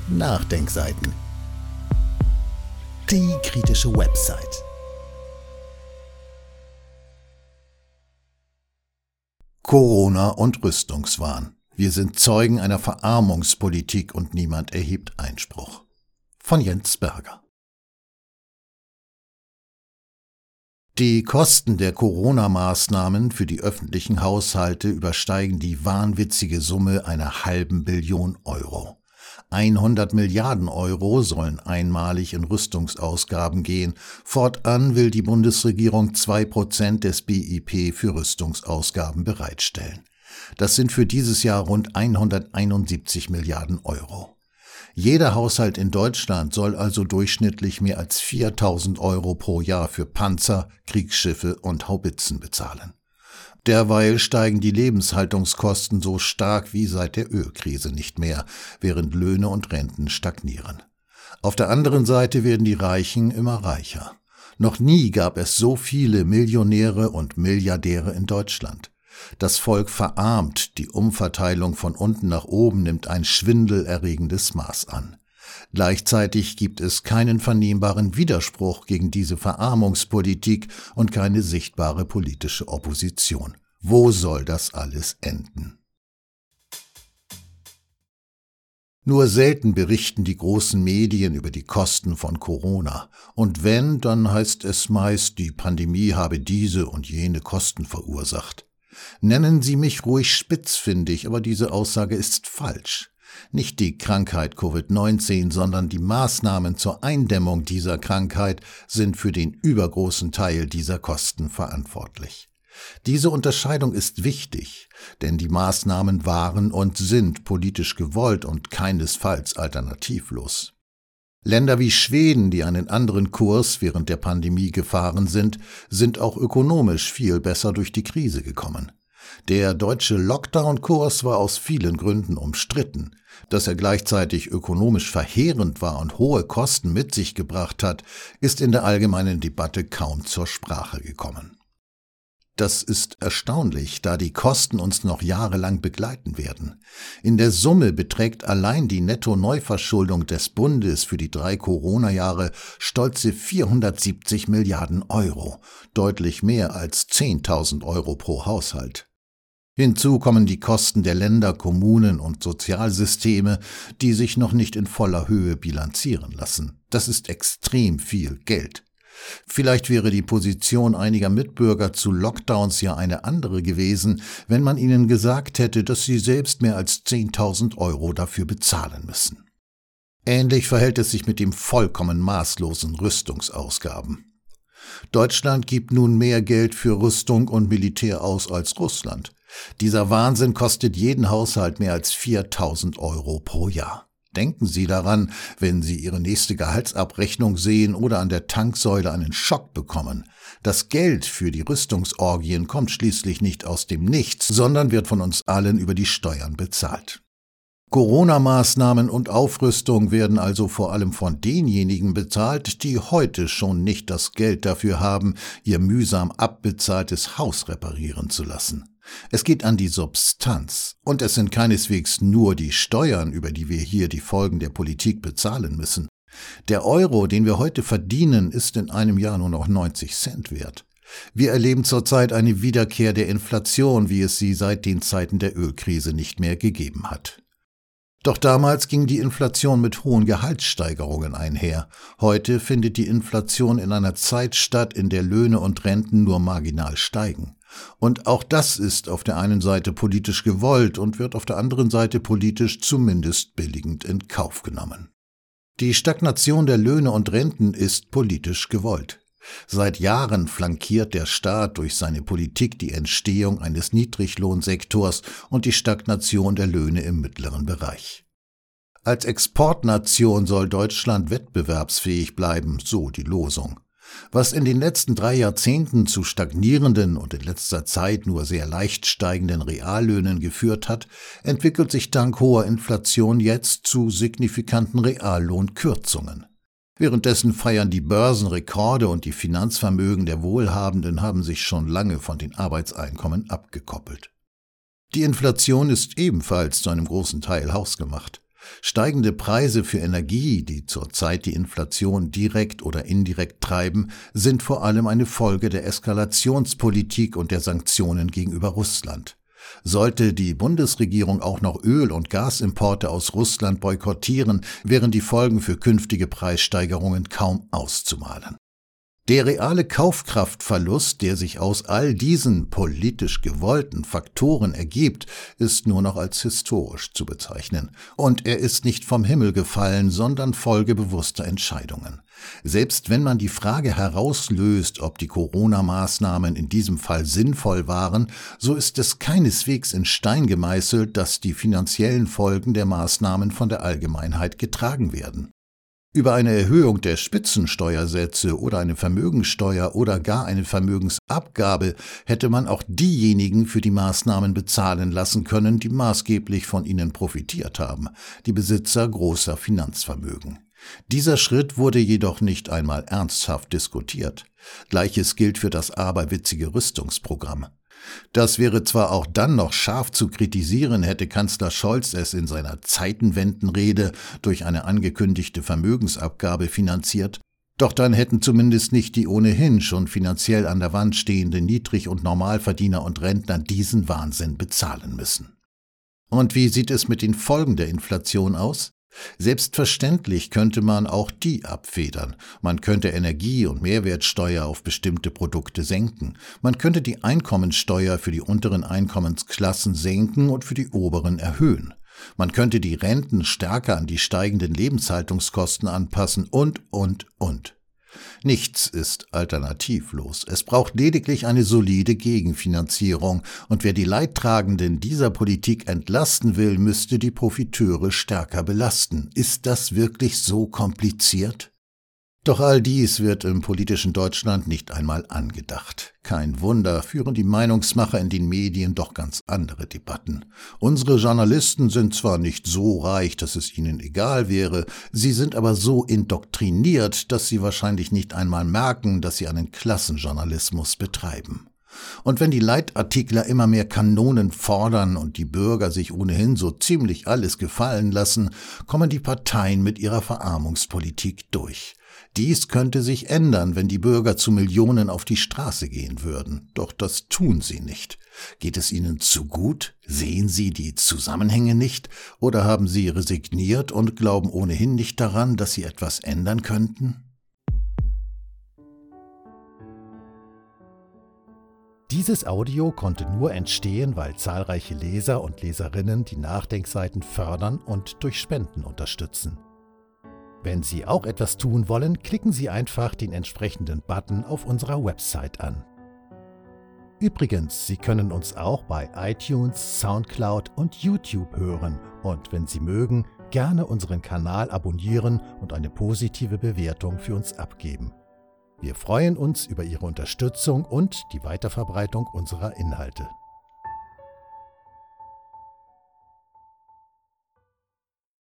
Nachdenkseiten. Die kritische Website. Corona und Rüstungswahn. Wir sind Zeugen einer Verarmungspolitik und niemand erhebt Einspruch. Von Jens Berger. Die Kosten der Corona-Maßnahmen für die öffentlichen Haushalte übersteigen die wahnwitzige Summe einer halben Billion Euro. 100 Milliarden Euro sollen einmalig in Rüstungsausgaben gehen. Fortan will die Bundesregierung 2% des BIP für Rüstungsausgaben bereitstellen. Das sind für dieses Jahr rund 171 Milliarden Euro. Jeder Haushalt in Deutschland soll also durchschnittlich mehr als 4.000 Euro pro Jahr für Panzer, Kriegsschiffe und Haubitzen bezahlen. Derweil steigen die Lebenshaltungskosten so stark wie seit der Ölkrise nicht mehr, während Löhne und Renten stagnieren. Auf der anderen Seite werden die Reichen immer reicher. Noch nie gab es so viele Millionäre und Milliardäre in Deutschland. Das Volk verarmt, die Umverteilung von unten nach oben nimmt ein schwindelerregendes Maß an. Gleichzeitig gibt es keinen vernehmbaren Widerspruch gegen diese Verarmungspolitik und keine sichtbare politische Opposition. Wo soll das alles enden? Nur selten berichten die großen Medien über die Kosten von Corona. Und wenn, dann heißt es meist, die Pandemie habe diese und jene Kosten verursacht. Nennen Sie mich ruhig spitzfindig, aber diese Aussage ist falsch. Nicht die Krankheit Covid-19, sondern die Maßnahmen zur Eindämmung dieser Krankheit sind für den übergroßen Teil dieser Kosten verantwortlich. Diese Unterscheidung ist wichtig, denn die Maßnahmen waren und sind politisch gewollt und keinesfalls alternativlos. Länder wie Schweden, die einen anderen Kurs während der Pandemie gefahren sind auch ökonomisch viel besser durch die Krise gekommen. Der deutsche Lockdown-Kurs war aus vielen Gründen umstritten. Dass er gleichzeitig ökonomisch verheerend war und hohe Kosten mit sich gebracht hat, ist in der allgemeinen Debatte kaum zur Sprache gekommen. Das ist erstaunlich, da die Kosten uns noch jahrelang begleiten werden. In der Summe beträgt allein die Netto-Neuverschuldung des Bundes für die 3 Corona-Jahre stolze 470 Milliarden Euro, deutlich mehr als 10.000 Euro pro Haushalt. Hinzu kommen die Kosten der Länder, Kommunen und Sozialsysteme, die sich noch nicht in voller Höhe bilanzieren lassen. Das ist extrem viel Geld. Vielleicht wäre die Position einiger Mitbürger zu Lockdowns ja eine andere gewesen, wenn man ihnen gesagt hätte, dass sie selbst mehr als 10.000 Euro dafür bezahlen müssen. Ähnlich verhält es sich mit dem vollkommen maßlosen Rüstungsausgaben. Deutschland gibt nun mehr Geld für Rüstung und Militär aus als Russland. Dieser Wahnsinn kostet jeden Haushalt mehr als 4.000 Euro pro Jahr. Denken Sie daran, wenn Sie Ihre nächste Gehaltsabrechnung sehen oder an der Tanksäule einen Schock bekommen. Das Geld für die Rüstungsorgien kommt schließlich nicht aus dem Nichts, sondern wird von uns allen über die Steuern bezahlt. Corona-Maßnahmen und Aufrüstung werden also vor allem von denjenigen bezahlt, die heute schon nicht das Geld dafür haben, ihr mühsam abbezahltes Haus reparieren zu lassen. Es geht an die Substanz, und es sind keineswegs nur die Steuern, über die wir hier die Folgen der Politik bezahlen müssen. Der Euro, den wir heute verdienen, ist in einem Jahr nur noch 90 Cent wert. Wir erleben zurzeit eine Wiederkehr der Inflation, wie es sie seit den Zeiten der Ölkrise nicht mehr gegeben hat. Doch damals ging die Inflation mit hohen Gehaltssteigerungen einher. Heute findet die Inflation in einer Zeit statt, in der Löhne und Renten nur marginal steigen. Und auch das ist auf der einen Seite politisch gewollt und wird auf der anderen Seite politisch zumindest billigend in Kauf genommen. Die Stagnation der Löhne und Renten ist politisch gewollt. Seit Jahren flankiert der Staat durch seine Politik die Entstehung eines Niedriglohnsektors und die Stagnation der Löhne im mittleren Bereich. Als Exportnation soll Deutschland wettbewerbsfähig bleiben, so die Losung. Was in den letzten 3 Jahrzehnten zu stagnierenden und in letzter Zeit nur sehr leicht steigenden Reallöhnen geführt hat, entwickelt sich dank hoher Inflation jetzt zu signifikanten Reallohnkürzungen. Währenddessen feiern die Börsen Rekorde und die Finanzvermögen der Wohlhabenden haben sich schon lange von den Arbeitseinkommen abgekoppelt. Die Inflation ist ebenfalls zu einem großen Teil hausgemacht. Steigende Preise für Energie, die zurzeit die Inflation direkt oder indirekt treiben, sind vor allem eine Folge der Eskalationspolitik und der Sanktionen gegenüber Russland. Sollte die Bundesregierung auch noch Öl- und Gasimporte aus Russland boykottieren, wären die Folgen für künftige Preissteigerungen kaum auszumalen. Der reale Kaufkraftverlust, der sich aus all diesen politisch gewollten Faktoren ergibt, ist nur noch als historisch zu bezeichnen. Und er ist nicht vom Himmel gefallen, sondern Folge bewusster Entscheidungen. Selbst wenn man die Frage herauslöst, ob die Corona-Maßnahmen in diesem Fall sinnvoll waren, so ist es keineswegs in Stein gemeißelt, dass die finanziellen Folgen der Maßnahmen von der Allgemeinheit getragen werden. Über eine Erhöhung der Spitzensteuersätze oder eine Vermögenssteuer oder gar eine Vermögensabgabe hätte man auch diejenigen für die Maßnahmen bezahlen lassen können, die maßgeblich von ihnen profitiert haben, die Besitzer großer Finanzvermögen. Dieser Schritt wurde jedoch nicht einmal ernsthaft diskutiert. Gleiches gilt für das aberwitzige Rüstungsprogramm. Das wäre zwar auch dann noch scharf zu kritisieren, hätte Kanzler Scholz es in seiner Zeitenwendenrede durch eine angekündigte Vermögensabgabe finanziert, doch dann hätten zumindest nicht die ohnehin schon finanziell an der Wand stehenden Niedrig- und Normalverdiener und Rentner diesen Wahnsinn bezahlen müssen. Und wie sieht es mit den Folgen der Inflation aus? Selbstverständlich könnte man auch die abfedern. Man könnte Energie- und Mehrwertsteuer auf bestimmte Produkte senken. Man könnte die Einkommensteuer für die unteren Einkommensklassen senken und für die oberen erhöhen. Man könnte die Renten stärker an die steigenden Lebenshaltungskosten anpassen und. Nichts ist alternativlos. Es braucht lediglich eine solide Gegenfinanzierung, und wer die Leidtragenden dieser Politik entlasten will, müsste die Profiteure stärker belasten. Ist das wirklich so kompliziert? Doch all dies wird im politischen Deutschland nicht einmal angedacht. Kein Wunder, führen die Meinungsmacher in den Medien doch ganz andere Debatten. Unsere Journalisten sind zwar nicht so reich, dass es ihnen egal wäre, sie sind aber so indoktriniert, dass sie wahrscheinlich nicht einmal merken, dass sie einen Klassenjournalismus betreiben. Und wenn die Leitartikler immer mehr Kanonen fordern und die Bürger sich ohnehin so ziemlich alles gefallen lassen, kommen die Parteien mit ihrer Verarmungspolitik durch. Dies könnte sich ändern, wenn die Bürger zu Millionen auf die Straße gehen würden. Doch das tun sie nicht. Geht es ihnen zu gut? Sehen sie die Zusammenhänge nicht? Oder haben sie resigniert und glauben ohnehin nicht daran, dass sie etwas ändern könnten? Dieses Audio konnte nur entstehen, weil zahlreiche Leser und Leserinnen die Nachdenkseiten fördern und durch Spenden unterstützen. Wenn Sie auch etwas tun wollen, klicken Sie einfach den entsprechenden Button auf unserer Website an. Übrigens, Sie können uns auch bei iTunes, Soundcloud und YouTube hören und, wenn Sie mögen, gerne unseren Kanal abonnieren und eine positive Bewertung für uns abgeben. Wir freuen uns über Ihre Unterstützung und die Weiterverbreitung unserer Inhalte.